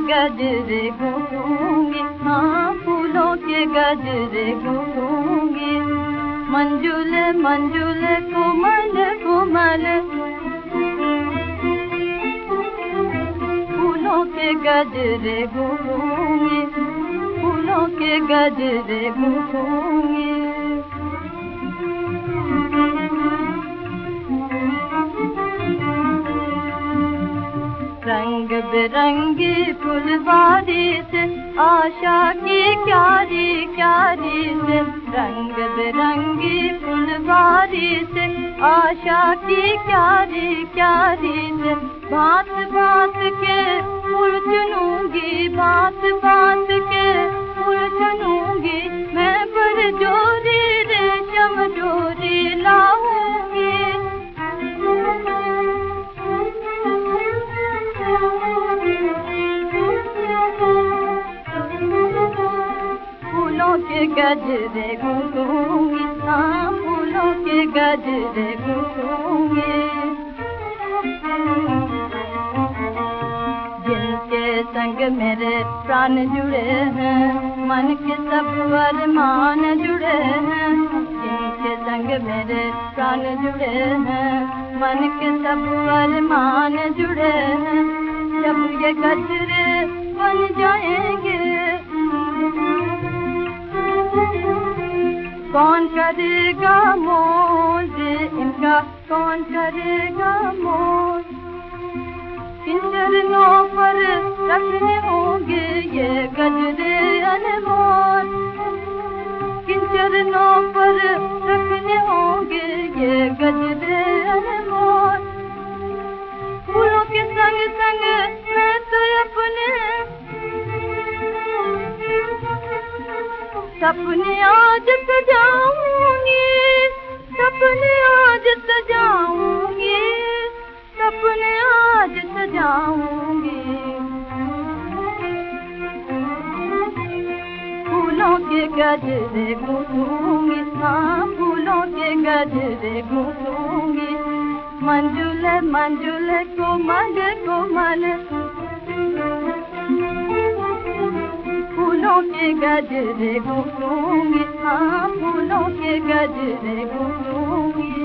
गजरे गूंथूंगी, हाँ फूलों के गजरे गूंथूंगी। मंजुल मंजुल कोमल कोमल फूलों के गजरे गूंथूंगी, फूलों के गजरे गूंथूंगी। रंग बिरंगी फुलवारी से आशा की क्यारी क्यारी से, रंग बिरंगी फुलवारी से आशा की क्यारी क्यारी से। भांत भांत के फूल चुनूंगी, भांत भांत के फूल चुनूंगी। मैं पर जोरी रेशम डोरी लाऊंगी। फूलों के गजरे गूंथूंगी, हाँ फूलों के गजरे गूंथूंगी। जिनके संग मेरे प्राण जुड़े हैं, मन के सब अरमान जुड़े हैं। जिनके संग मेरे प्राण जुड़े हैं, मन के सब अरमान जुड़े हैं। जब ये गजरे बन जाएंगे, कौन करेगा मोल इनका, कौन करेगा मोल। किन चरणों पर रखने होंगे ये गजरे अनमोल, किन चरणों पर रखने होंगे ये गजरे अनमोल। फूलों के संग संग मैं तो अपने सपने आज सजाऊंगी, सपने आज सजाऊंगी, सपने आज सजाऊंगी। फूलों के गजरे गूंथूंगी, हाँ फूलों के गजरे गूंथूंगी। मंजुल मंजुल कोमल कोमल फूलों के गजरे गूंथूंगी, हाँ फूलों के गजरे गूंथूंगी।